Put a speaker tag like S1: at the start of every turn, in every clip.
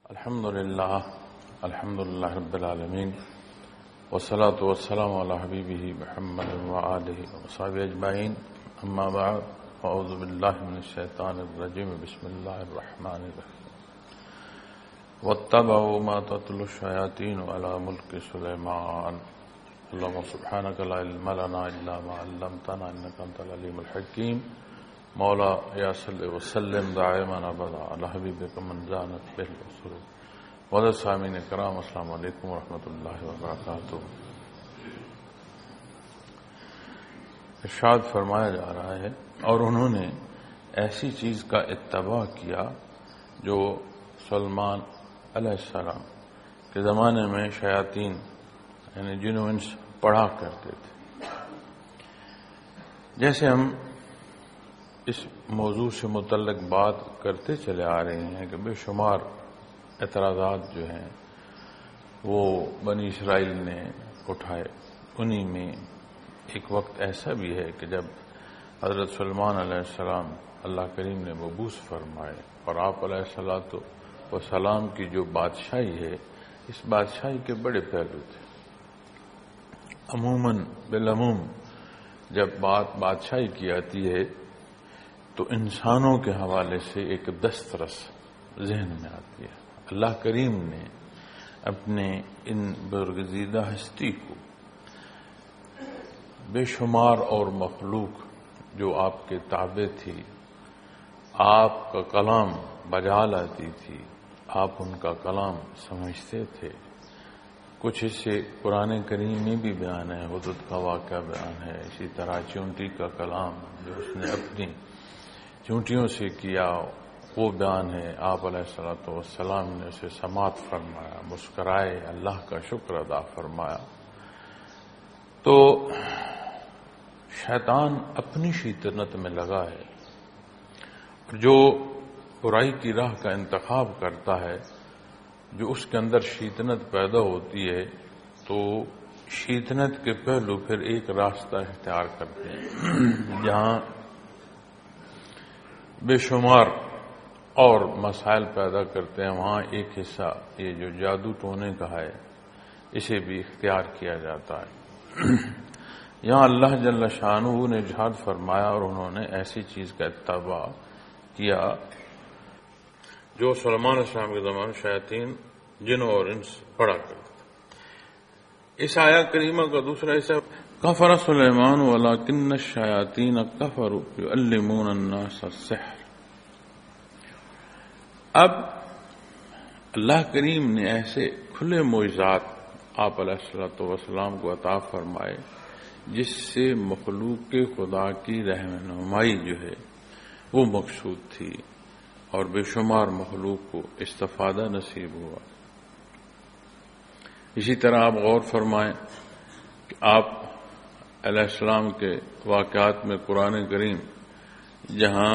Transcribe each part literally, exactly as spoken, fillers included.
S1: الحمد للہ الحمد للہ رب العالمین والصلاة والسلام علی حبیبہ محمد وآلہ وصحبہ اجمعین اما بعد اعوذ باللہ من الشیطان الرجیم بسم اللہ الرحمن الرحیم واتبعوا ما تتلو الشیاطین علی ملک سلیمان اللہم سبحانک لا علم لنا الا ما علمتنا انک انت العلیم الحکیم مولا یا صلی وسلم دائما ابدا علی حبیبک من زانت به الرسول وعلى سامعین کرام السلام علیکم ورحمۃ اللہ وبرکاتہ۔ ارشاد فرمایا جا رہا ہے اور انہوں نے ایسی چیز کا اتباع کیا جو سلمان علیہ السلام کے زمانے میں شیاطین یعنی جن و انس پڑھا کرتے تھے۔ جیسے ہم اس موضوع سے متعلق بات کرتے چلے آ رہے ہیں کہ بے شمار اعتراضات جو ہیں وہ بنی اسرائیل نے اٹھائے، انہی میں ایک وقت ایسا بھی ہے کہ جب حضرت سلمان علیہ السلام اللہ کریم نے مبعوث فرمائے اور آپ علیہ الصلوۃ والسلام کی جو بادشاہی ہے اس بادشاہی کے بڑے پہلو تھے۔ عموماً بالعموم جب بات بادشاہی کی آتی ہے تو انسانوں کے حوالے سے ایک دسترس ذہن میں آتی ہے۔ اللہ کریم نے اپنے ان برگزیدہ ہستی کو بے شمار اور مخلوق جو آپ کے تابع تھی، آپ کا کلام بجا لاتی تھی، آپ ان کا کلام سمجھتے تھے۔ کچھ اس سے قرآن کریم میں بھی بیان ہے، حدود کا واقعہ بیان ہے، اسی طرح چونٹی کا کلام جو اس نے اپنی چونٹیوں سے کیا وہ بیان ہے۔ آپ علیہ الصلوۃ والسلام نے اسے سماعت فرمایا، مسکرائے، اللہ کا شکر ادا فرمایا۔ تو شیطان اپنی شیطنت میں لگا ہے، جو برائی کی راہ کا انتخاب کرتا ہے، جو اس کے اندر شیطنت پیدا ہوتی ہے تو شیطنت کے پہلو پھر ایک راستہ اختیار کرتے ہیں جہاں بے شمار اور مسائل پیدا کرتے ہیں، وہاں ایک حصہ یہ جو جادو ٹونے کا ہے اسے بھی اختیار کیا جاتا ہے۔ یہاں اللہ جل شانہ نے ارشاد فرمایا اور انہوں نے ایسی چیز کا اتباع کیا جو سلمان علیہ السلام کے زمانے شیاطین جن اور انس پڑھا کرتے تھے۔ اس آیت کریمہ کا دوسرا حصہ کفر سلیمان ولکن الشیاطین کفروا یعلمون الناس السحر۔ اب اللہ کریم نے ایسے کھلے معجزات آپ علیہ الصلوۃ والسلام کو عطا فرمائے جس سے مخلوق کے خدا کی رہنمائی جو ہے وہ مقصود تھی اور بے شمار مخلوق کو استفادہ نصیب ہوا۔ اسی طرح آپ غور فرمائیں کہ آپ علیہ السلام کے واقعات میں قرآن کریم جہاں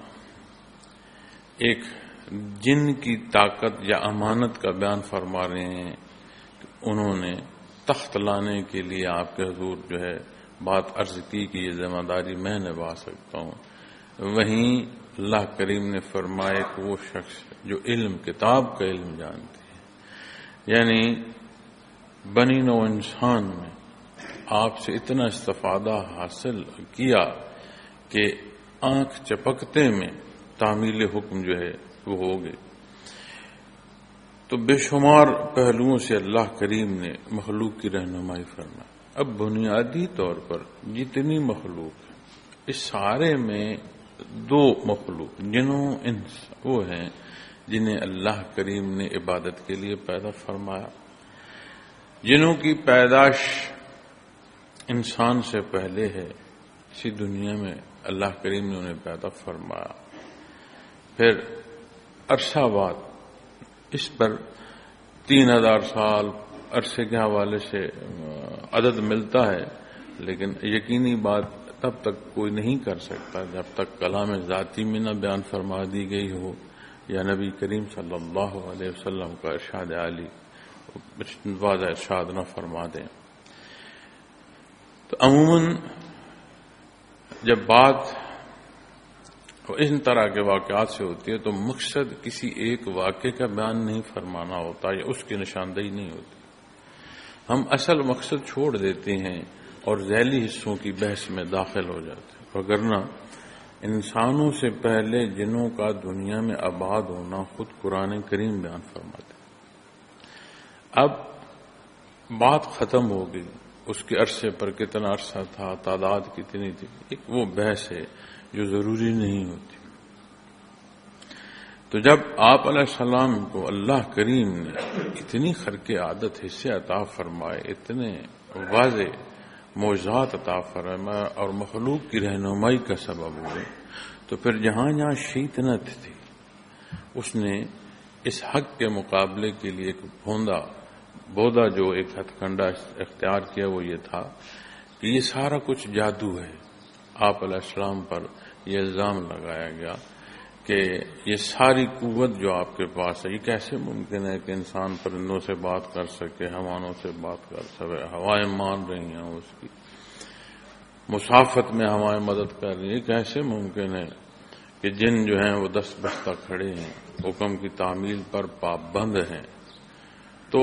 S1: ایک جن کی طاقت یا امانت کا بیان فرما رہے ہیں کہ انہوں نے تخت لانے کے لیے آپ کے حضور جو ہے بات عرض کی کہ یہ ذمہ داری میں نبھا سکتا ہوں، وہیں اللہ کریم نے فرمایا کہ وہ شخص جو علم کتاب کا علم جانتے ہیں، یعنی بنی نو انسان میں آپ سے اتنا استفادہ حاصل کیا کہ آنکھ چپکتے میں تعمیل حکم جو ہے وہ ہو گئی۔ تو بے شمار پہلوؤں سے اللہ کریم نے مخلوق کی رہنمائی فرمائی۔ اب بنیادی طور پر جتنی مخلوق ہے اس سارے میں دو مخلوق جنوں انس وہ ہیں جنہیں اللہ کریم نے عبادت کے لیے پیدا فرمایا۔ جنوں کی پیدائش انسان سے پہلے ہے، اسی دنیا میں اللہ کریم نے انہیں پیدا فرمایا۔ پھر عرصہ بعد اس پر تین ہزار سال عرصے کے حوالے سے عدد ملتا ہے، لیکن یقینی بات تب تک کوئی نہیں کر سکتا جب تک کلام ذاتی میں نہ بیان فرما دی گئی ہو یا نبی کریم صلی اللہ علیہ وسلم کا ارشاد عالی واضح ارشاد نہ فرما دیں۔ تو عموماً جب بات اور اس طرح کے واقعات سے ہوتی ہے، تو مقصد کسی ایک واقعے کا بیان نہیں فرمانا ہوتا یا اس کی نشاندہی نہیں ہوتی. ہم اصل مقصد چھوڑ دیتے ہیں اور ذیلی حصوں کی بحث میں داخل ہو جاتے ہیں. وگرنہ انسانوں سے پہلے جنوں کا دنیا میں آباد ہونا خود قرآن کریم بیان فرماتے. اب بات ختم ہو گئی، اس کے عرصے پر کتنا عرصہ تھا، تعداد کتنی تھی، ایک وہ بحث ہے جو ضروری نہیں ہوتی. تو جب آپ علیہ السلام کو اللہ کریم نے اتنی خرق عادت حصے عطا فرمائے، اتنے واضح معجزات عطا فرمائے اور مخلوق کی رہنمائی کا سبب ہوئے، تو پھر جہاں جہاں شیطنت تھی اس نے اس حق کے مقابلے کے لیے ایک بھوندا بودا جو ایک ہتھ کنڈا اختیار کیا، وہ یہ تھا کہ یہ سارا کچھ جادو ہے. آپ علیہ السلام پر یہ الزام لگایا گیا کہ یہ ساری قوت جو آپ کے پاس ہے، یہ کیسے ممکن ہے کہ انسان پرندوں سے بات کر سکے، حیوانوں سے بات کر سکے، ہوائیں مان رہی ہیں اس کی، مسافت میں ہوائیں مدد کر رہی ہیں، کیسے ممکن ہے کہ جن جو ہیں وہ دست بستہ کھڑے ہیں، حکم کی تعمیل پر پابند ہیں. تو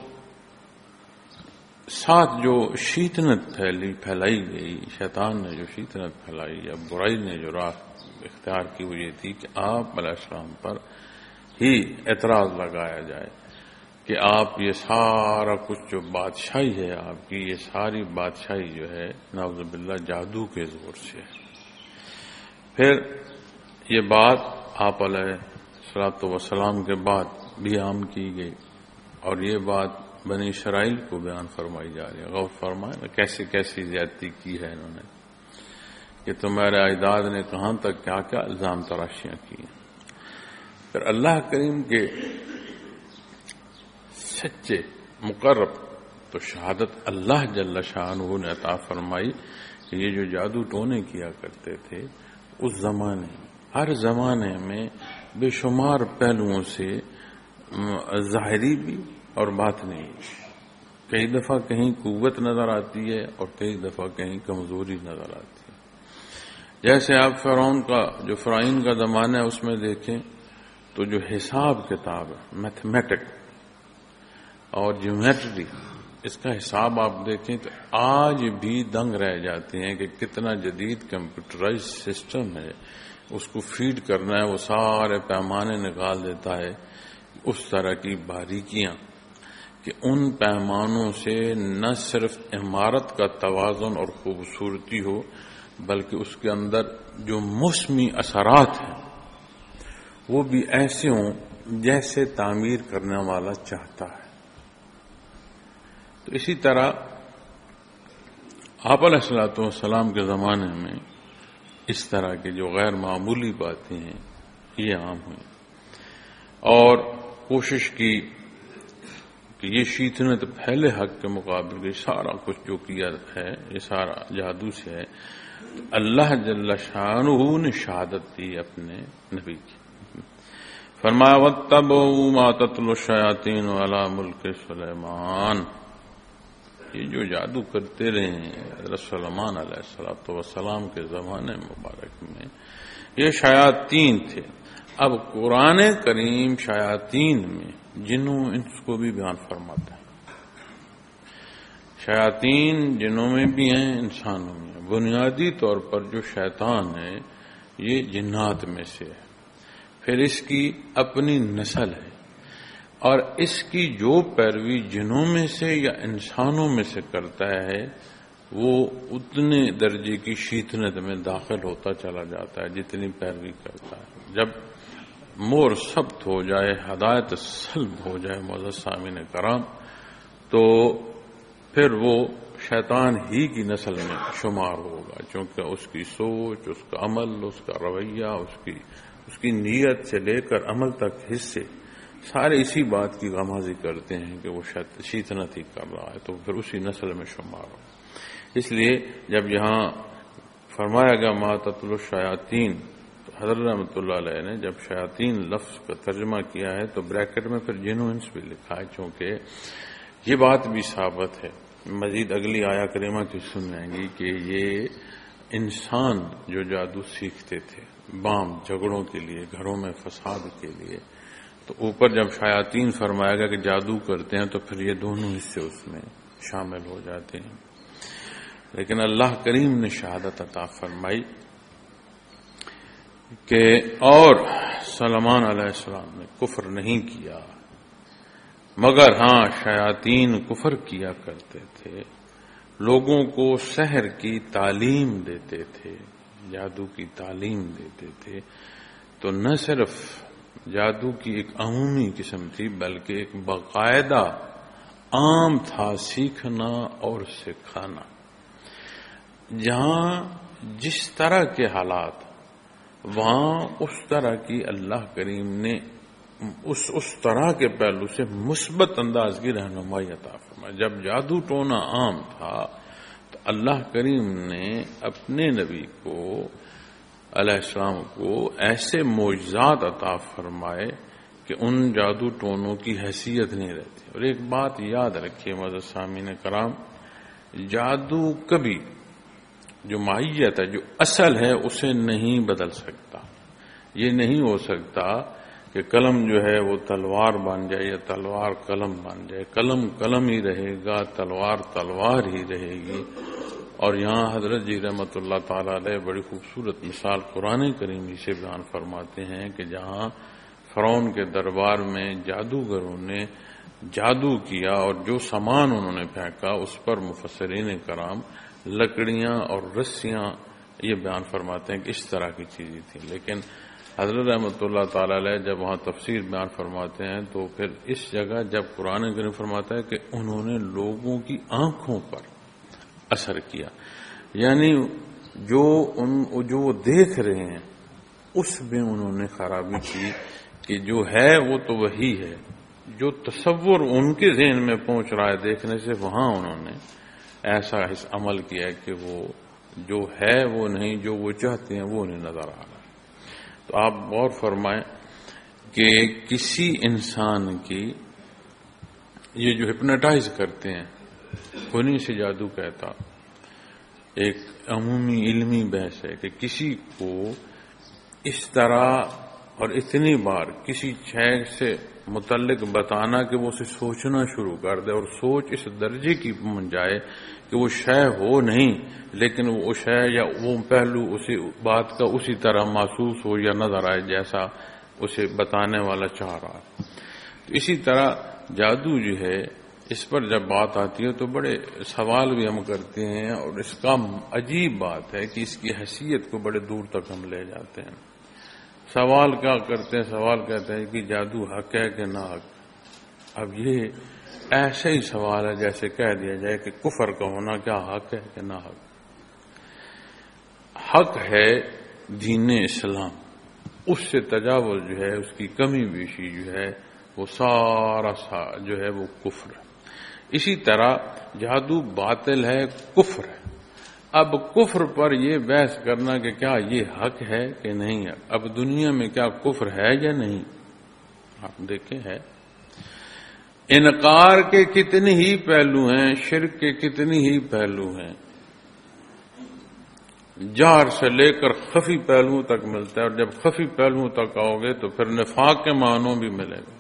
S1: ساتھ جو شیطنت پھیلی پھیلائی گئی، شیطان نے جو شیطنت پھیلائی یا برائی نے جو راہ اختیار کی، وہ یہ تھی کہ آپ علیہ السلام پر ہی اعتراض لگایا جائے کہ آپ یہ سارا کچھ جو بادشاہی ہے آپ کی، یہ ساری بادشاہی جو ہے نعوذ باللہ جادو کے زور سے ہے. پھر یہ بات آپ علیہ الصلوۃ والسلام کے بعد بھی عام کی گئی، اور یہ بات بنی اسرائیل کو بیان فرمائی جا رہی ہے. غور فرمائیں کیسے کیسی زیادتی کی ہے انہوں نے، کہ تمہارے اجداد نے کہاں تک کیا کیا الزام تراشیاں کی. پھر اللہ کریم کے سچے مقرب تو شہادت اللہ جل شانہ نے عطا فرمائی کہ یہ جو جادو ٹونے کیا کرتے تھے اس زمانے ہر زمانے میں بے شمار پہلوؤں سے ظاہری بھی اور باطنی، کئی دفعہ کہیں قوت نظر آتی ہے اور کئی دفعہ کہیں کمزوری نظر آتی ہے. جیسے آپ فرعون کا جو فرعون کا زمانہ ہے اس میں دیکھیں تو جو حساب کتاب ہے، میتھمیٹک اور جیومیٹری، اس کا حساب آپ دیکھیں تو آج بھی دنگ رہ جاتے ہیں کہ کتنا جدید کمپیوٹرائز سسٹم ہے، اس کو فیڈ کرنا ہے، وہ سارے پیمانے نکال دیتا ہے. اس طرح کی باریکیاں کہ ان پیمانوں سے نہ صرف عمارت کا توازن اور خوبصورتی ہو، بلکہ اس کے اندر جو موسمی اثرات ہیں وہ بھی ایسے ہوں جیسے تعمیر کرنے والا چاہتا ہے. تو اسی طرح آپ علیہ الصلوۃ والسلام کے زمانے میں اس طرح کی جو غیر معمولی باتیں ہیں یہ عام ہوئی، اور کوشش کی کہ یہ شیطنت پھیلے حق کے مقابل یہ سارا کچھ جو کیا ہے یہ سارا جادو سے ہے. تو اللہ جل شانہ نے شہادت دی اپنے نبی کی. فرمایا وَاتَّبَعُوا مَا تَتْلُو الشَّيَاطِينُ عَلَى مُلْكِ سُلَيْمَانَ، یہ جو جادو کرتے رہے ہیں حضرت سلیمان علیہ الصلوۃ والسلام کے زمانے مبارک میں، یہ شیاطین تھے. اب قرآن کریم شیاطین میں جنوں انس کو بھی بیان فرماتا ہے. شیاطین جنوں میں بھی ہیں، انسانوں میں. بنیادی طور پر جو شیطان ہے یہ جنات میں سے ہے، پھر اس کی اپنی نسل ہے، اور اس کی جو پیروی جنوں میں سے یا انسانوں میں سے کرتا ہے وہ اتنے درجے کی شیطنت میں داخل ہوتا چلا جاتا ہے جتنی پیروی کرتا ہے. جب مور ثبت ہو جائے، ہدایت سلب ہو جائے معزز سامعین کرام، تو پھر وہ شیطان ہی کی نسل میں شمار ہوگا، چونکہ اس کی سوچ، اس کا عمل، اس کا رویہ، اس کی اس کی نیت سے لے کر عمل تک حصے سارے اسی بات کی غمازی کرتے ہیں کہ وہ شیطنت ہی کر رہا ہے، تو پھر اسی نسل میں شمار ہو. اس لیے جب یہاں فرمایا گیا ما تتلو الشیاطین، تو حضرت رحمۃ اللہ علیہ نے جب شیاطین لفظ کا ترجمہ کیا ہے تو بریکٹ میں پھر جن و انس بھی لکھا ہے، چونکہ یہ بات بھی ثابت ہے، مزید اگلی آیا کریمہ کی سن لیں گی کہ یہ انسان جو جادو سیکھتے تھے بام جھگڑوں کے لیے، گھروں میں فساد کے لیے، تو اوپر جب شیاطین فرمایا گیا کہ جادو کرتے ہیں تو پھر یہ دونوں حصے اس میں شامل ہو جاتے ہیں۔ لیکن اللہ کریم نے شہادت عطا فرمائی کہ اور سلیمان علیہ السلام نے کفر نہیں کیا، مگر ہاں شیاطین کفر کیا کرتے تھے، لوگوں کو سحر کی تعلیم دیتے تھے، جادو کی تعلیم دیتے تھے۔ تو نہ صرف جادو کی ایک عمومی قسم تھی بلکہ ایک باقاعدہ عام تھا سیکھنا اور سکھانا۔ جہاں جس طرح کے حالات، وہاں اس طرح کی اللہ کریم نے اس اس طرح کے پہلو سے مثبت انداز کی رہنمائی عطا فرمائی۔ جب جادو ٹونا عام تھا تو اللہ کریم نے اپنے نبی کو علیہ السلام کو ایسے معجزات عطا فرمائے کہ ان جادو ٹونوں کی حیثیت نہیں رہتی۔ اور ایک بات یاد رکھیے معزز سامعین کرام، جادو کبھی جو ماہیت ہے، جو اصل ہے، اسے نہیں بدل سکتا۔ یہ نہیں ہو سکتا کہ قلم جو ہے وہ تلوار بن جائے یا تلوار قلم بن جائے۔ قلم قلم ہی رہے گا، تلوار تلوار ہی رہے گی۔ اور یہاں حضرت جی رحمۃ اللہ تعالی علیہ بڑی خوبصورت مثال قرآن کریم ہی سے بیان فرماتے ہیں کہ جہاں فرعون کے دربار میں جادوگروں نے جادو کیا اور جو سامان انہوں نے پھینکا اس پر مفسرین کرام لکڑیاں اور رسیاں یہ بیان فرماتے ہیں کہ اس طرح کی چیزیں تھیں۔ لیکن حضرت رحمۃ اللہ تعالی علیہ جب وہاں تفسیر بیان فرماتے ہیں تو پھر اس جگہ جب قرآن کریم فرماتا ہے کہ انہوں نے لوگوں کی آنکھوں پر اثر کیا، یعنی جو ان جو وہ دیکھ رہے ہیں اس میں انہوں نے خرابی کی کہ جو ہے وہ تو وہی ہے، جو تصور ان کے ذہن میں پہنچ رہا ہے دیکھنے سے، وہاں انہوں نے ایسا اس عمل کیا کہ وہ جو ہے وہ نہیں، جو وہ چاہتے ہیں وہ نہیں نظر آ رہا۔ تو آپ غور فرمائیں کہ کسی انسان کی یہ جو ہپنوٹائز کرتے ہیں انہیں سے جادو کہتا، ایک عمومی علمی بحث ہے کہ کسی کو اس طرح اور اتنی بار کسی شے سے متعلق بتانا کہ وہ اسے سوچنا شروع کر دے اور سوچ اس درجے کی بن جائے کہ وہ شے ہو نہیں لیکن وہ شے یا وہ پہلو اسی بات کا اسی طرح محسوس ہو یا نظر آئے جیسا اسے بتانے والا چاہ رہا ہے۔ تو اسی طرح جادو جو ہے اس پر جب بات آتی ہے تو بڑے سوال بھی ہم کرتے ہیں، اور اس کا عجیب بات ہے کہ اس کی حیثیت کو بڑے دور تک ہم لے جاتے ہیں۔ سوال کیا کرتے ہیں؟ سوال کہتے ہیں کہ جادو حق ہے کہ نہ حق۔ اب یہ ایسا ہی سوال ہے جیسے کہہ دیا جائے کہ کفر کا ہونا کیا حق ہے کہ نہ حق۔ حق ہے دین اسلام، اس سے تجاوز جو ہے، اس کی کمی بیشی جو ہے، وہ سارا سا جو ہے وہ کفر ہے۔ اسی طرح جادو باطل ہے، کفر ہے۔ اب کفر پر یہ بحث کرنا کہ کیا یہ حق ہے کہ نہیں ہے، اب دنیا میں کیا کفر ہے یا نہیں؟ آپ دیکھیں ہے، انکار کے کتنے ہی پہلو ہیں، شرک کے کتنے ہی پہلو ہیں، جہر سے لے کر خفی پہلوؤں تک ملتا ہے، اور جب خفی پہلوؤں تک آؤ گے تو پھر نفاق کے معنوں بھی ملے گا۔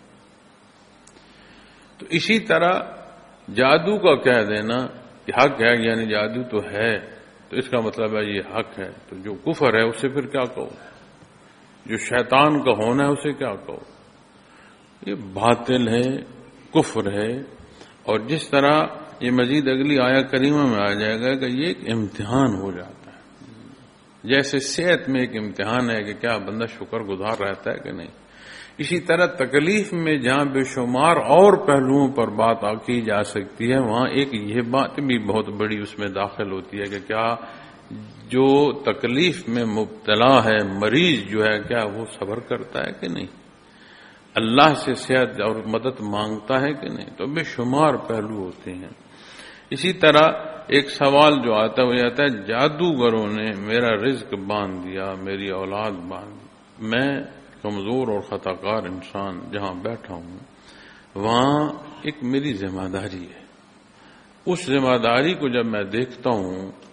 S1: تو اسی طرح جادو کا کہہ دینا کہ حق ہے، یعنی جادو تو ہے تو اس کا مطلب ہے یہ حق ہے، تو جو کفر ہے اسے پھر کیا کہو؟ جو شیطان کا ہونا ہے اسے کیا کہو؟ یہ باطل ہے، کفر ہے۔ اور جس طرح یہ مزید اگلی آیا کریمہ میں آ جائے گا کہ یہ ایک امتحان ہو جاتا ہے، جیسے صحت میں ایک امتحان ہے کہ کیا بندہ شکر گزار رہتا ہے کہ نہیں، اسی طرح تکلیف میں جہاں بے شمار اور پہلوؤں پر بات کی جا سکتی ہے، وہاں ایک یہ بات بھی بہت بڑی اس میں داخل ہوتی ہے کہ کیا جو تکلیف میں مبتلا ہے مریض جو ہے کیا وہ صبر کرتا ہے کہ نہیں، اللہ سے صحت اور مدد مانگتا ہے کہ نہیں۔ تو بے شمار پہلو ہوتے ہیں۔ اسی طرح ایک سوال جو آتا ہے وہ آتا ہے جادوگروں نے میرا رزق باندھ دیا، میری اولاد باندھ دی، میں کمزور اور خطا کار انسان جہاں بیٹھا ہوں وہاں ایک میری ذمہ داری ہے، اس ذمہ داری کو جب میں دیکھتا ہوں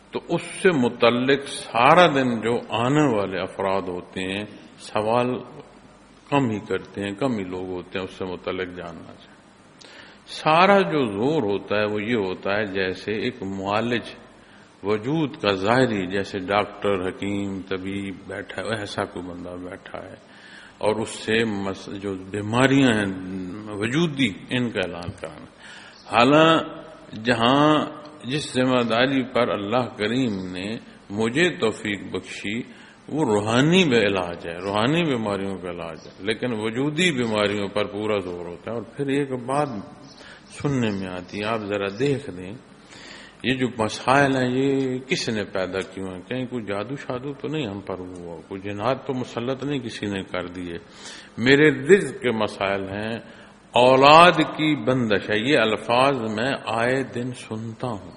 S1: تو اس سے متعلق سارا دن جو آنے والے افراد ہوتے ہیں سوال کم ہی کرتے ہیں، کم ہی لوگ ہوتے ہیں اس سے متعلق جاننا چاہتے. سارا جو زور ہوتا ہے وہ یہ ہوتا ہے جیسے ایک معالج وجود کا ظاہری، جیسے ڈاکٹر، حکیم، طبیب بیٹھا ہے، ایسا کوئی بندہ بیٹھا ہے اور اس سے جو بیماریاں ہیں وجودی ان کا اعلان کرانا. حالانکہ جہاں جس ذمہ داری پر اللہ کریم نے مجھے توفیق بخشی وہ روحانی بے علاج ہے، روحانی بیماریوں کا علاج ہے، لیکن وجودی بیماریوں پر پورا زور ہوتا ہے. اور پھر ایک بات سننے میں آتی ہے، آپ ذرا دیکھ دیں یہ جو مسائل ہیں یہ کس نے پیدا کیے ہیں؟ کہیں کوئی جادو شادو تو نہیں ہم پر ہوا، کوئی جنات تو مسلط نہیں کسی نے کر دیے. میرے رزق کے مسائل ہیں، اولاد کی بندش ہے. یہ الفاظ میں آئے دن سنتا ہوں.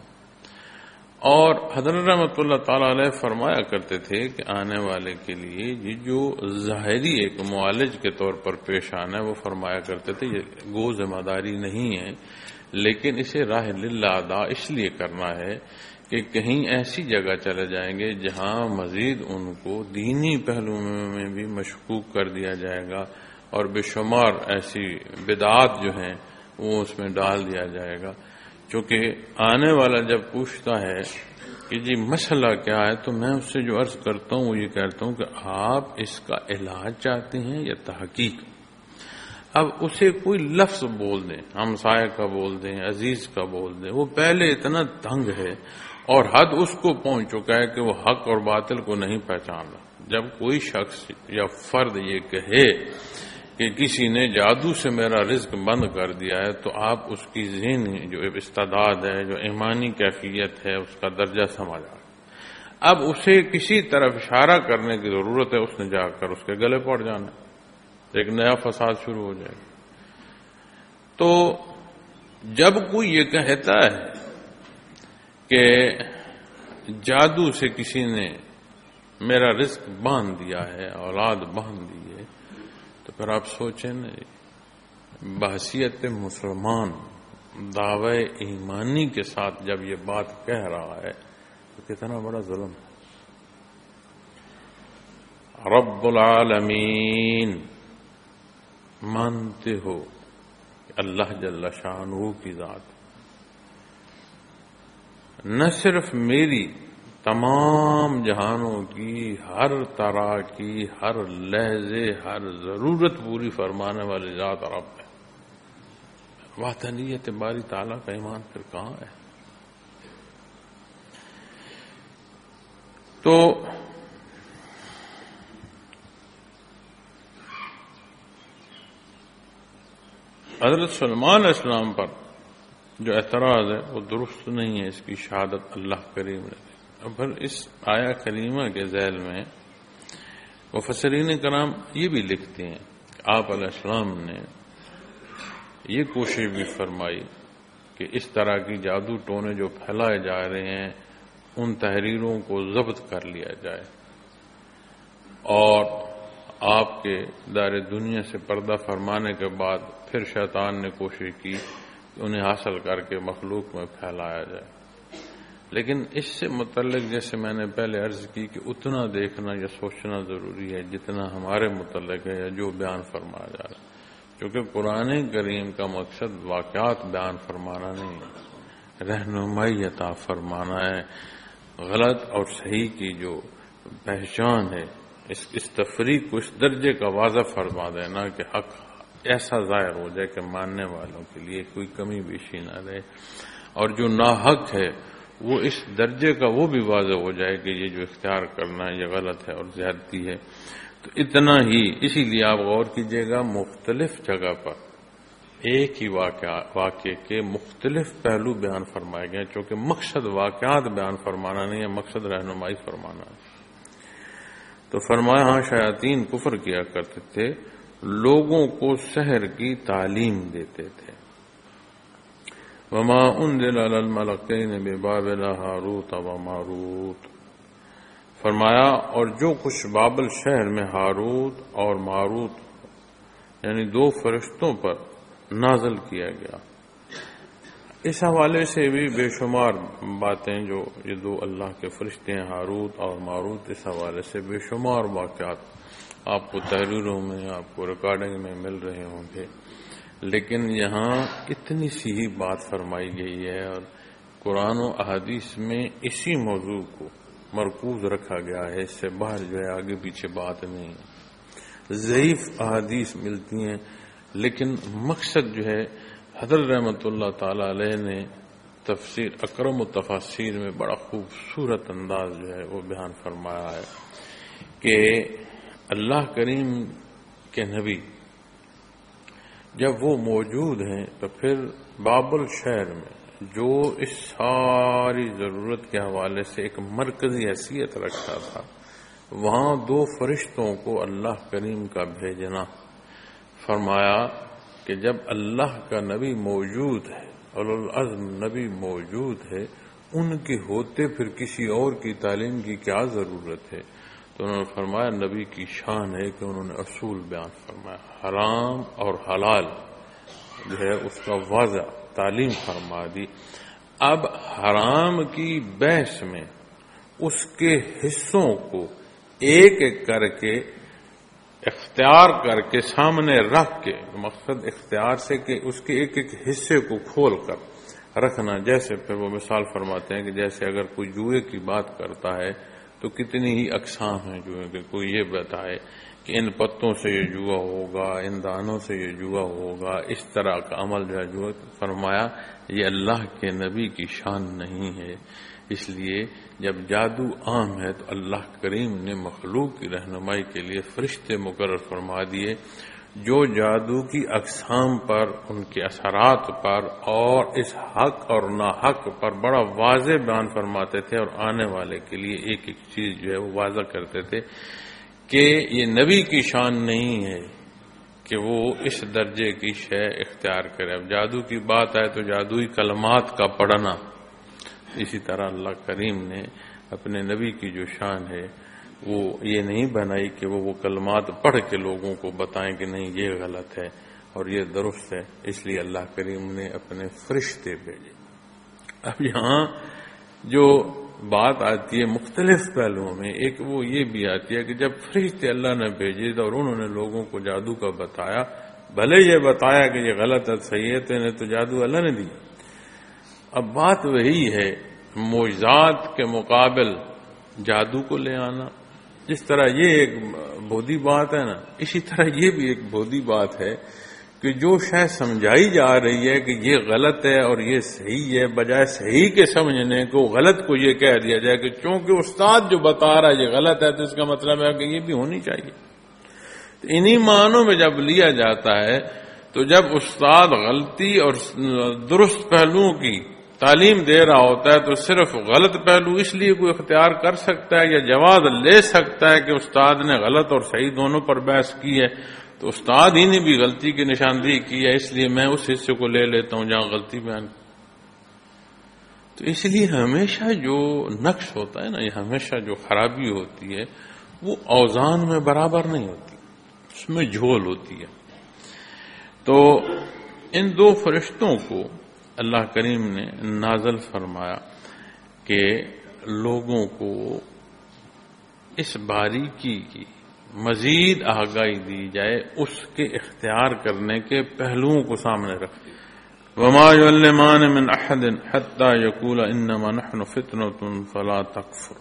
S1: اور حضرت رحمۃ اللہ تعالی علیہ فرمایا کرتے تھے کہ آنے والے کے لیے یہ جو ظاہری ایک معالج کے طور پر پیش آنا ہے وہ فرمایا کرتے تھے یہ گو ذمہ داری نہیں ہے، لیکن اسے راہ للہ ادا اس لیے کرنا ہے کہ کہیں ایسی جگہ چلے جائیں گے جہاں مزید ان کو دینی پہلو میں بھی مشکوک کر دیا جائے گا اور بے شمار ایسی بدعات جو ہیں وہ اس میں ڈال دیا جائے گا. چونکہ آنے والا جب پوچھتا ہے کہ جی مسئلہ کیا ہے تو میں اس سے جو عرض کرتا ہوں وہ یہ کہتا ہوں کہ آپ اس کا علاج چاہتے ہیں یا تحقیق. اب اسے کوئی لفظ بول دیں، ہمسائے کا بول دیں، عزیز کا بول دیں، وہ پہلے اتنا تنگ ہے اور حد اس کو پہنچ چکا ہے کہ وہ حق اور باطل کو نہیں پہچان رہا. جب کوئی شخص یا فرد یہ کہے کہ کسی نے جادو سے میرا رزق بند کر دیا ہے تو آپ اس کی ذہنی جو استعداد ہے، جو ایمانی کیفیت ہے، اس کا درجہ سمجھ آ. اب اسے کسی طرف اشارہ کرنے کی ضرورت ہے، اس نے جا کر اس کے گلے پڑ جانا، ایک نیا فساد شروع ہو جائے گا. تو جب کوئی یہ کہتا ہے کہ جادو سے کسی نے میرا رزق باندھ دیا ہے، اولاد باندھ دی ہے، تو پھر آپ سوچیں نا بحیثیت مسلمان دعوی ایمانی کے ساتھ جب یہ بات کہہ رہا ہے تو کتنا بڑا ظلم ہے. رب العالمین مانتے ہو کہ اللہ جل شانہ کی ذات نہ صرف میری تمام جہانوں کی ہر طرح کی ہر لحظے ہر ضرورت پوری فرمانے والی ذات رب ہے. وحدانیت باری تعالیٰ کا ایمان پھر کہاں ہے؟ تو حضرت سلمان علیہ السلام پر جو اعتراض ہے وہ درست نہیں ہے، اس کی شہادت اللہ کریم نے. اب پھر اس آیا کریمہ کے ذیل میں مفسرین کرام یہ بھی لکھتے ہیں کہ آپ علیہ السلام نے یہ کوشش بھی فرمائی کہ اس طرح کی جادو ٹونے جو پھیلائے جا رہے ہیں ان تحریروں کو ضبط کر لیا جائے، اور آپ کے دار دنیا سے پردہ فرمانے کے بعد پھر شیطان نے کوشش کی کہ انہیں حاصل کر کے مخلوق میں پھیلایا جائے. لیکن اس سے متعلق جیسے میں نے پہلے عرض کی کہ اتنا دیکھنا یا سوچنا ضروری ہے جتنا ہمارے متعلق ہے یا جو بیان فرمایا جا رہا ہے، کیونکہ قرآن کریم کا مقصد واقعات بیان فرمانا نہیں ہے، رہنمائی عطا فرمانا ہے. غلط اور صحیح کی جو پہچان ہے اس اس تفریق کو اس درجے کا واضح فرما دینا کہ حق ایسا ظاہر ہو جائے کہ ماننے والوں کے لیے کوئی کمی بیشی نہ رہے، اور جو ناحق ہے وہ اس درجے کا وہ بھی واضح ہو جائے کہ یہ جو اختیار کرنا ہے یہ غلط ہے اور زیادتی ہے. تو اتنا ہی، اسی لیے آپ غور کیجئے گا مختلف جگہ پر ایک ہی واقعہ واقعے کے مختلف پہلو بیان فرمائے گئے، چونکہ مقصد واقعات بیان فرمانا نہیں ہے، مقصد رہنمائی فرمانا ہے. تو فرمایا ہاں شیاطین کفر کیا کرتے تھے، لوگوں کو سحر کی تعلیم دیتے تھے. وما انزل علی الملکین ببابل ہاروت و ماروت، فرمایا اور جو کچھ بابل شہر میں ہاروت اور ماروت یعنی دو فرشتوں پر نازل کیا گیا. اس حوالے سے بھی بے شمار باتیں جو یہ دو اللہ کے فرشتے ہیں ہاروت اور ماروت، اس حوالے سے بے شمار واقعات آپ کو تحریروں میں، آپ کو ریکارڈنگ میں مل رہے ہوں گے، لیکن یہاں اتنی سی ہی بات فرمائی گئی ہے اور قرآن و احادیث میں اسی موضوع کو مرکوز رکھا گیا ہے، اس سے باہر جو ہے آگے پیچھے بات نہیں ہے۔ ضعیف احادیث ملتی ہیں، لیکن مقصد جو ہے حضرت رحمۃ اللہ تعالی علیہ نے تفسیر اکرم التفاسیر میں بڑا خوبصورت انداز جو ہے وہ بیان فرمایا ہے کہ اللہ کریم کے نبی جب وہ موجود ہیں تو پھر بابل شہر میں جو اس ساری ضرورت کے حوالے سے ایک مرکزی حیثیت رکھتا تھا، وہاں دو فرشتوں کو اللہ کریم کا بھیجنا، فرمایا کہ جب اللہ کا نبی موجود ہے، اولو العزم نبی موجود ہے، ان کے ہوتے پھر کسی اور کی تعلیم کی کیا ضرورت ہے؟ تو انہوں نے فرمایا نبی کی شان ہے کہ انہوں نے اصول بیان فرمایا، حرام اور حلال جو ہے اس کا واضح تعلیم فرما دی۔ اب حرام کی بحث میں اس کے حصوں کو ایک ایک کر کے اختیار کر کے سامنے رکھ کے، مقصد اختیار سے کہ اس کے ایک ایک حصے کو کھول کر رکھنا، جیسے پھر وہ مثال فرماتے ہیں کہ جیسے اگر کوئی جوئے کی بات کرتا ہے تو کتنی ہی اقسام ہیں جوئے کے، کوئی یہ بتائے کہ ان پتوں سے یہ جوا ہوگا، ان دانوں سے یہ جوا ہوگا، اس طرح کا عمل جو ہے جوا، فرمایا یہ اللہ کے نبی کی شان نہیں ہے۔ اس لیے جب جادو عام ہے تو اللہ کریم نے مخلوق کی رہنمائی کے لیے فرشتے مقرر فرما دیے جو جادو کی اقسام پر، ان کے اثرات پر اور اس حق اور ناحق پر بڑا واضح بیان فرماتے تھے، اور آنے والے کے لیے ایک ایک چیز جو ہے وہ واضح کرتے تھے کہ یہ نبی کی شان نہیں ہے کہ وہ اس درجے کی شے اختیار کرے۔ اب جادو کی بات آئے تو جادوئی کلمات کا پڑھنا، اسی طرح اللہ کریم نے اپنے نبی کی جو شان ہے وہ یہ نہیں بنائی کہ وہ وہ کلمات پڑھ کے لوگوں کو بتائیں کہ نہیں یہ غلط ہے اور یہ درست ہے، اس لیے اللہ کریم نے اپنے فرشتے بھیجے۔ اب یہاں جو بات آتی ہے مختلف پہلوؤں میں، ایک وہ یہ بھی آتی ہے کہ جب فرشتے اللہ نے بھیجے اور انہوں نے لوگوں کو جادو کا بتایا، بھلے یہ بتایا کہ یہ غلط ہے صحیح ہے، تو انہیں تو جادو اللہ نے دی۔ اب بات وہی ہے معجزات کے مقابل جادو کو لے آنا، جس طرح یہ ایک بودھی بات ہے نا، اسی طرح یہ بھی ایک بودھی بات ہے کہ جو شاید سمجھائی جا رہی ہے کہ یہ غلط ہے اور یہ صحیح ہے، بجائے صحیح کے سمجھنے کو غلط کو یہ کہہ دیا جائے کہ چونکہ استاد جو بتا رہا ہے یہ غلط ہے تو اس کا مطلب ہے کہ یہ بھی ہونی چاہیے۔ تو انہی معنوں میں جب لیا جاتا ہے تو جب استاد غلطی اور درست پہلوؤں کی تعلیم دے رہا ہوتا ہے تو صرف غلط پہلو اس لیے کوئی اختیار کر سکتا ہے یا جواز لے سکتا ہے کہ استاد نے غلط اور صحیح دونوں پر بحث کی ہے، تو استاد ہی نے بھی غلطی کی نشاندہی کی ہے، اس لیے میں اس حصے کو لے لیتا ہوں جہاں غلطی بیان کی۔ تو اس لیے ہمیشہ جو نقص ہوتا ہے نا، یہ ہمیشہ جو خرابی ہوتی ہے وہ اوزان میں برابر نہیں ہوتی، اس میں جھول ہوتی ہے۔ تو ان دو فرشتوں کو اللہ کریم نے نازل فرمایا کہ لوگوں کو اس باریکی کی مزید آگاہی دی جائے، اس کے اختیار کرنے کے پہلوؤں کو سامنے رکھ۔ وما يعلمان من احد حتى يقول انما نحن فتنة فلا تكفر،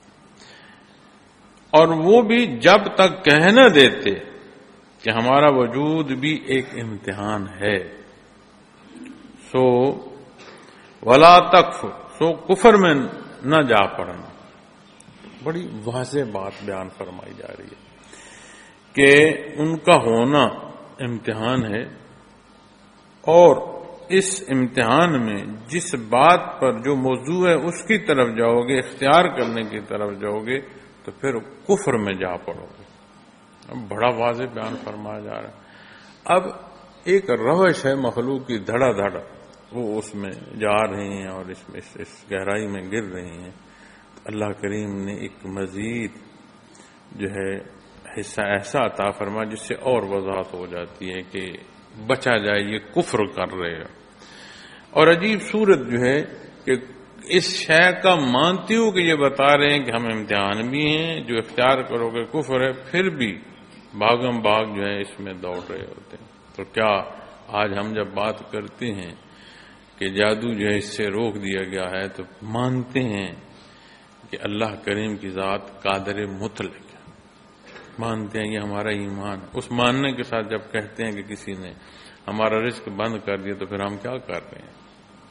S1: اور وہ بھی جب تک کہہ نہ دیتے کہ ہمارا وجود بھی ایک امتحان ہے، سو ولا تکفر، سو کفر میں نہ جا پڑنا۔ بڑی واضح بات بیان فرمائی جا رہی ہے کہ ان کا ہونا امتحان ہے، اور اس امتحان میں جس بات پر جو موضوع ہے اس کی طرف جاؤ گے، اختیار کرنے کی طرف جاؤ گے، تو پھر کفر میں جا پڑو گے۔ اب بڑا واضح بیان فرمایا جا رہا ہے۔ اب ایک روش ہے مخلوق کی دھڑا دھڑ، وہ اس میں جا رہے ہیں اور اس میں اس گہرائی میں گر رہے ہیں۔ اللہ کریم نے ایک مزید جو ہے حصہ ایسا عطا فرما جس سے اور وضاحت ہو جاتی ہے کہ بچا جائے، یہ کفر کر رہے ہیں۔ اور عجیب صورت جو ہے کہ اس شے کا مانتے ہو کہ یہ بتا رہے ہیں کہ ہم امتحان بھی ہیں، جو اختیار کرو گے کفر ہے، پھر بھی بھاگم بھاگ جو ہے اس میں دوڑ رہے ہوتے ہیں۔ تو کیا آج ہم جب بات کرتے ہیں کہ جادو جو ہے اس سے روک دیا گیا ہے، تو مانتے ہیں کہ اللہ کریم کی ذات قادر مطلق ہے، مانتے ہیں، یہ ہمارا ایمان۔ اس ماننے کے ساتھ جب کہتے ہیں کہ کسی نے ہمارا رزق بند کر دیا، تو پھر ہم کیا کر رہے ہیں؟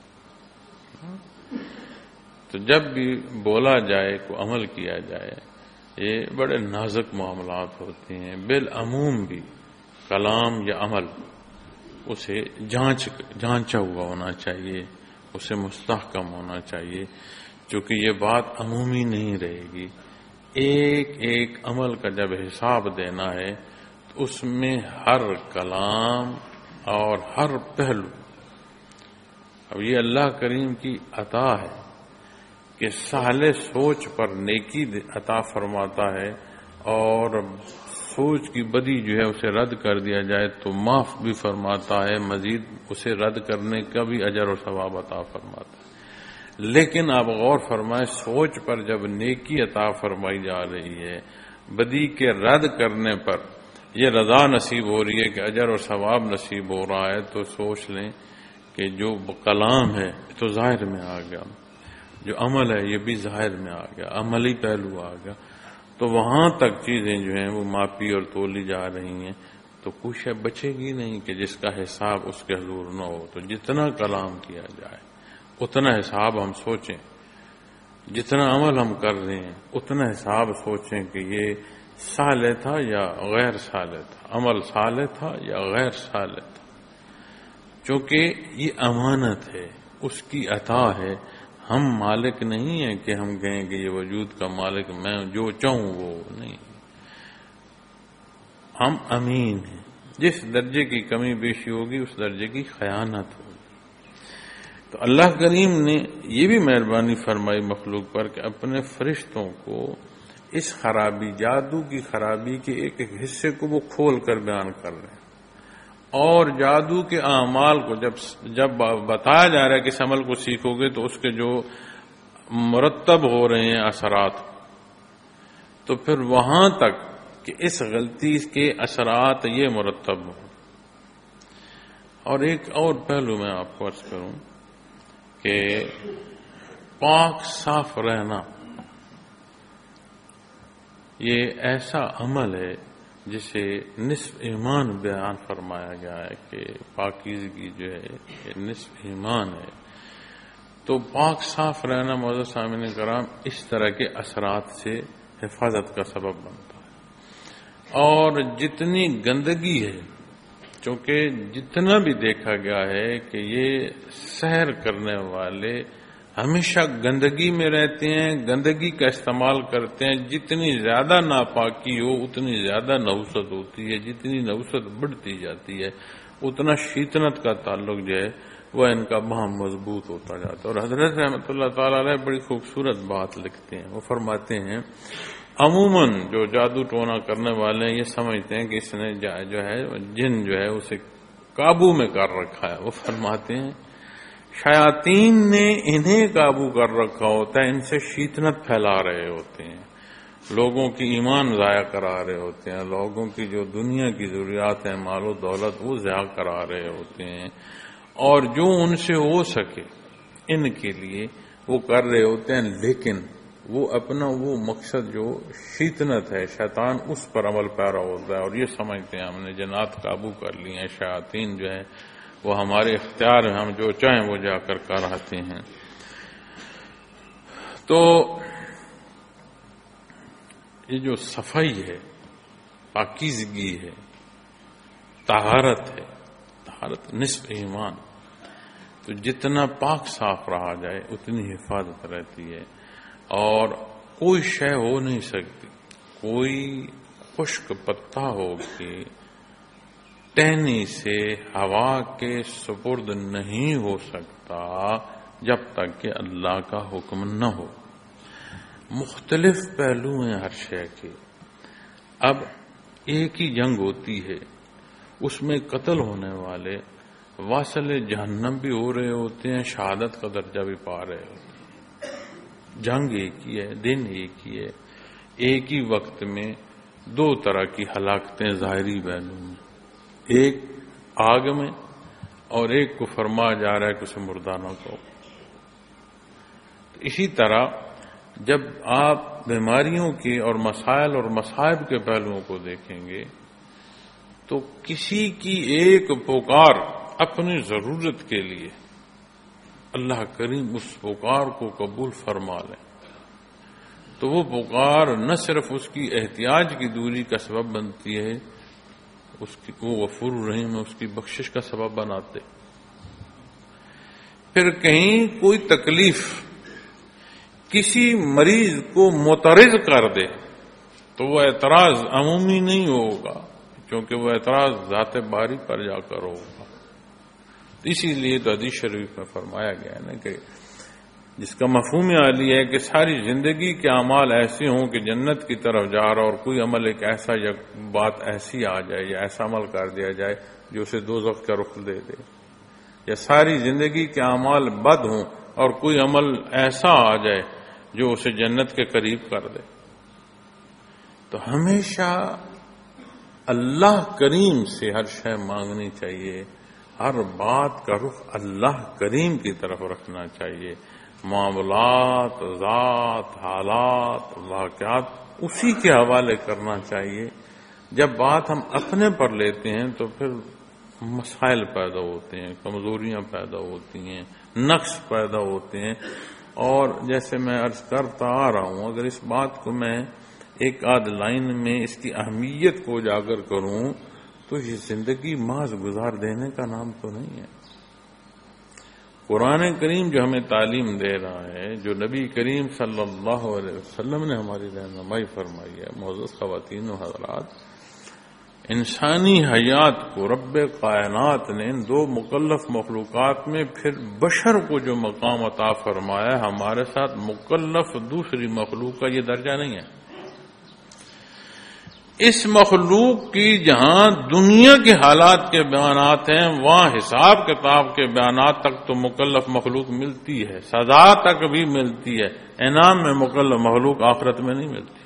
S1: تو جب بھی بولا جائے کو عمل کیا جائے، یہ بڑے نازک معاملات ہوتے ہیں۔ بالعموم بھی کلام یا عمل اسے جانچ جانچا ہوا ہونا چاہیے، اسے مستحکم ہونا چاہیے، چونکہ یہ بات عمومی نہیں رہے گی۔ ایک ایک عمل کا جب حساب دینا ہے تو اس میں ہر کلام اور ہر پہلو، اب یہ اللہ کریم کی عطا ہے کہ سہل سوچ پر نیکی عطا فرماتا ہے، اور سوچ کی بدی جو ہے اسے رد کر دیا جائے تو معاف بھی فرماتا ہے، مزید اسے رد کرنے کا بھی اجر و ثواب عطا فرماتا ہے۔ لیکن آپ غور فرمائیں، سوچ پر جب نیکی عطا فرمائی جا رہی ہے، بدی کے رد کرنے پر یہ رضا نصیب ہو رہی ہے کہ اجر و ثواب نصیب ہو رہا ہے، تو سوچ لیں کہ جو کلام ہے تو ظاہر میں آ گیا، جو عمل ہے یہ بھی ظاہر میں آ گیا، عملی پہلو آ گیا۔ تو وہاں تک چیزیں جو ہیں وہ ماپی اور تولی جا رہی ہیں، تو کچھ ہے بچے گی نہیں کہ جس کا حساب اس کے حضور نہ ہو۔ تو جتنا کلام کیا جائے اتنا حساب ہم سوچیں، جتنا عمل ہم کر رہے ہیں اتنا حساب سوچیں کہ یہ صالح تھا یا غیر صالح تھا، عمل صالح تھا یا غیر صالح تھا، چونکہ یہ امانت ہے، اس کی عطا ہے۔ ہم مالک نہیں ہیں کہ ہم کہیں کہ یہ وجود کا مالک میں جو چاہوں وہ نہیں، ہم امین ہیں۔ جس درجے کی کمی بیشی ہوگی اس درجے کی خیانت ہوگی۔ تو اللہ کریم نے یہ بھی مہربانی فرمائی مخلوق پر کہ اپنے فرشتوں کو اس خرابی، جادو کی خرابی کے ایک ایک حصے کو وہ کھول کر بیان کر رہے ہیں، اور جادو کے اعمال کو جب جب بتایا جا رہا ہے کہ اس عمل کو سیکھو گے تو اس کے جو مرتب ہو رہے ہیں اثرات، تو پھر وہاں تک کہ اس غلطی کے اثرات یہ مرتب ہوں۔ اور ایک اور پہلو میں آپ کو عرض کروں کہ پاک صاف رہنا یہ ایسا عمل ہے جسے نصف ایمان بیان فرمایا گیا ہے کہ پاکیزگی جو ہے یہ نصف ایمان ہے۔ تو پاک صاف رہنا معزز سامعین کرام اس طرح کے اثرات سے حفاظت کا سبب بنتا ہے۔ اور جتنی گندگی ہے، چونکہ جتنا بھی دیکھا گیا ہے کہ یہ سحر کرنے والے ہمیشہ گندگی میں رہتے ہیں، گندگی کا استعمال کرتے ہیں، جتنی زیادہ ناپاکی ہو اتنی زیادہ نحوست ہوتی ہے، جتنی نحوست بڑھتی جاتی ہے اتنا شیطنت کا تعلق جو ہے وہ ان کا بہت مضبوط ہوتا جاتا ہے۔ اور حضرت رحمۃ اللہ تعالی علیہ بڑی خوبصورت بات لکھتے ہیں، وہ فرماتے ہیں عموماً جو جادو ٹونا کرنے والے ہیں یہ سمجھتے ہیں کہ اس نے جو ہے جن جو ہے اسے قابو میں کر رکھا ہے۔ وہ فرماتے ہیں شیاطین نے انہیں قابو کر رکھا ہوتا ہے، ان سے شیطنت پھیلا رہے ہوتے ہیں، لوگوں کی ایمان ضائع کرا رہے ہوتے ہیں، لوگوں کی جو دنیا کی ضروریات ہیں، مال و دولت، وہ ضائع کرا رہے ہوتے ہیں، اور جو ان سے ہو سکے ان کے لیے وہ کر رہے ہوتے ہیں، لیکن وہ اپنا وہ مقصد جو شیطنت ہے، شیطان اس پر عمل پیرا ہوتا ہے، اور یہ سمجھتے ہیں ہم نے جنات قابو کر لی ہیں، شیاطین جو ہے وہ ہمارے اختیار میں، ہم جو چاہیں وہ جا کر کراتے ہیں۔ تو یہ جو صفائی ہے، پاکیزگی ہے، طہارت ہے، طہارت نصف ایمان، تو جتنا پاک صاف رہا جائے اتنی حفاظت رہتی ہے، اور کوئی شے ہو نہیں سکتی، کوئی خشک پتا ہو کہ ٹہنی سے ہوا کے سپرد نہیں ہو سکتا جب تک کہ اللہ کا حکم نہ ہو۔ مختلف پہلو ہیں ہر شے کے۔ اب ایک ہی جنگ ہوتی ہے، اس میں قتل ہونے والے واصل جہنم بھی ہو رہے ہوتے ہیں، شہادت کا درجہ بھی پا رہے ہوتے ہیں۔ جنگ ایک ہی ہے، دن ایک ہی ہے، ایک ہی وقت میں دو طرح کی ہلاکتیں ظاہری پہلو میں، ایک آگ میں اور ایک کو فرمایا جا رہا ہے کہ اسے مردانہ کو۔ اسی طرح جب آپ بیماریوں کے اور مسائل اور مصائب کے پہلوؤں کو دیکھیں گے تو کسی کی ایک پکار اپنی ضرورت کے لیے اللہ کریم اس پکار کو قبول فرما لیں تو وہ پکار نہ صرف اس کی احتیاج کی دوری کا سبب بنتی ہے، اس کی وہ غفور الرحیم اس کی بخشش کا سبب بناتے۔ پھر کہیں کوئی تکلیف کسی مریض کو متعرض کر دے تو وہ اعتراض عمومی نہیں ہوگا، کیونکہ وہ اعتراض ذات باری پر جا کر ہوگا۔ اسی لیے تو حدیث شریف میں فرمایا گیا ہے نا کہ جس کا مفہوم عالی ہے کہ ساری زندگی کے اعمال ایسے ہوں کہ جنت کی طرف جا رہا، اور کوئی عمل ایک ایسا یا بات ایسی آ جائے یا ایسا عمل کر دیا جائے جو اسے دوزخ کا رخ دے دے، یا ساری زندگی کے اعمال بد ہوں اور کوئی عمل ایسا آ جائے جو اسے جنت کے قریب کر دے۔ تو ہمیشہ اللہ کریم سے ہر شے مانگنی چاہیے، ہر بات کا رخ اللہ کریم کی طرف رکھنا چاہیے، معاملات، ذات، حالات، واقعات اسی کے حوالے کرنا چاہیے۔ جب بات ہم اپنے پر لیتے ہیں تو پھر مسائل پیدا ہوتے ہیں، کمزوریاں پیدا ہوتی ہیں، نقص پیدا ہوتے ہیں، اور جیسے میں عرض کرتا آ رہا ہوں، اگر اس بات کو میں ایک آدھ لائن میں اس کی اہمیت کو اجاگر کروں تو یہ زندگی محض گزار دینے کا نام تو نہیں ہے۔ قرآن کریم جو ہمیں تعلیم دے رہا ہے، جو نبی کریم صلی اللہ علیہ وسلم نے ہماری رہنمائی فرمائی ہے، معزز خواتین و حضرات، انسانی حیات کو رب کائنات نے ان دو مکلف مخلوقات میں پھر بشر کو جو مقام عطا فرمایا، ہمارے ساتھ مکلف دوسری مخلوق کا یہ درجہ نہیں ہے۔ اس مخلوق کی جہاں دنیا کے حالات کے بیانات ہیں، وہاں حساب کتاب کے بیانات تک تو مکلف مخلوق ملتی ہے، سزا تک بھی ملتی ہے، انعام میں مکلف مخلوق آخرت میں نہیں ملتی۔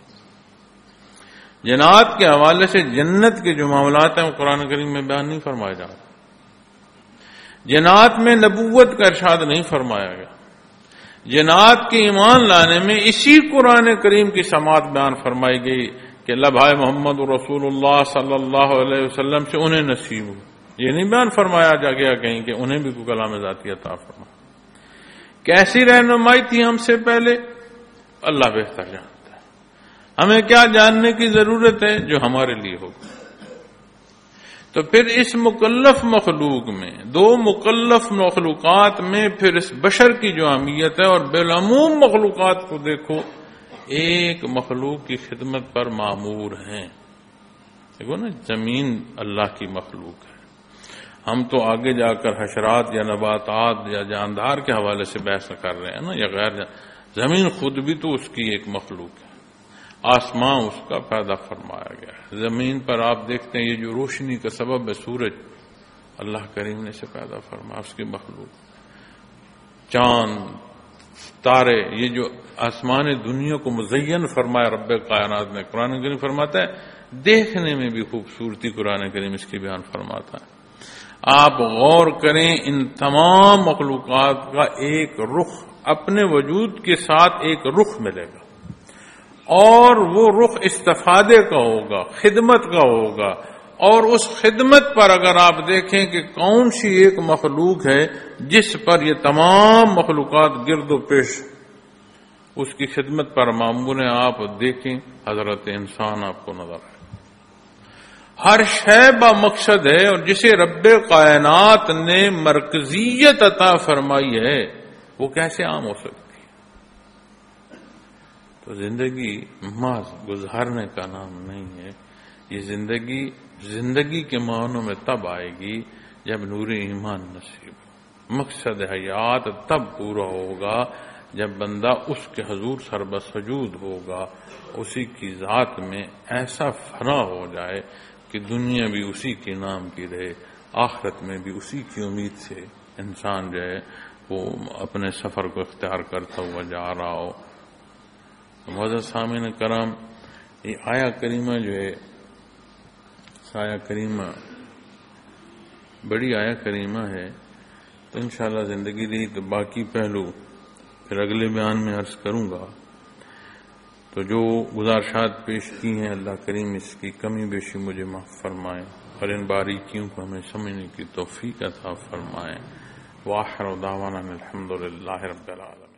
S1: جنات کے حوالے سے جنت کے جو معاملات ہیں وہ قرآن کریم میں بیان نہیں فرمائے جا رہے، جنات میں نبوت کا ارشاد نہیں فرمایا گیا، جنات کے ایمان لانے میں اسی قرآن کریم کی سماعت بیان فرمائی گئی کہ لبھائے محمد رسول اللہ صلی اللہ علیہ وسلم سے انہیں نصیب ہو۔ یہ نہیں بیان فرمایا جا گیا کہیں کہ انہیں بھی کوئی کلام ذاتی عطا فرما۔ کیسی رہنمائی تھی ہم سے پہلے، اللہ بہتر جانتا ہے، ہمیں کیا جاننے کی ضرورت ہے جو ہمارے لیے ہوگا۔ تو پھر اس مکلف مخلوق میں، دو مکلف مخلوقات میں پھر اس بشر کی جو اہمیت ہے، اور بالعموم مخلوقات کو دیکھو، ایک مخلوق کی خدمت پر مامور ہیں۔ دیکھو نا، زمین اللہ کی مخلوق ہے، ہم تو آگے جا کر حشرات یا نباتات یا جاندار کے حوالے سے بحث کر رہے ہیں نا، یا غیر جان... زمین خود بھی تو اس کی ایک مخلوق ہے، آسمان اس کا پیدا فرمایا گیا ہے۔ زمین پر آپ دیکھتے ہیں یہ جو روشنی کا سبب ہے سورج، اللہ کریم نے اسے پیدا فرمایا، اس کی مخلوق۔ چاند، تارے، یہ جو آسمان دنیا کو مزین فرمایا رب کائنات نے، قرآن کریم فرماتا ہے دیکھنے میں بھی خوبصورتی قرآن کریم اس کی بیان فرماتا ہے۔ آپ غور کریں، ان تمام مخلوقات کا ایک رخ، اپنے وجود کے ساتھ ایک رخ ملے گا، اور وہ رخ استفادے کا ہوگا، خدمت کا ہوگا، اور اس خدمت پر اگر آپ دیکھیں کہ کون سی ایک مخلوق ہے جس پر یہ تمام مخلوقات گرد و پیش اس کی خدمت پر معمول ہیں، آپ دیکھیں حضرت انسان آپ کو نظر آئے۔ ہر شے با مقصد ہے، اور جسے رب کائنات نے مرکزیت عطا فرمائی ہے وہ کیسے عام ہو سکتی ہے؟ تو زندگی محض گزارنے کا نام نہیں ہے، یہ زندگی زندگی کے معنوں میں تب آئے گی جب نور ایمان نصیب ہو۔ مقصد حیات تب پورا ہوگا جب بندہ اس کے حضور سربہ سجود ہوگا، اسی کی ذات میں ایسا فنا ہو جائے کہ دنیا بھی اسی کے نام کی رہے، آخرت میں بھی اسی کی امید سے انسان جو ہے وہ اپنے سفر کو اختیار کرتا ہوا جا رہا ہو۔ معزز سامعین کرام، یہ آیا کریمہ جو ہے آیا کریمہ بڑی آیا کریمہ ہے، تو انشاءاللہ زندگی رہی تو باقی پہلو پھر اگلے بیان میں عرض کروں گا۔ تو جو گزارشات پیش کی ہیں اللہ کریم اس کی کمی بیشی مجھے معاف فرمائے اور ان باریکیوں کو ہمیں سمجھنے کی توفیق عطا فرمائے۔ وآخر دعوانا الحمد للہ رب العالمین۔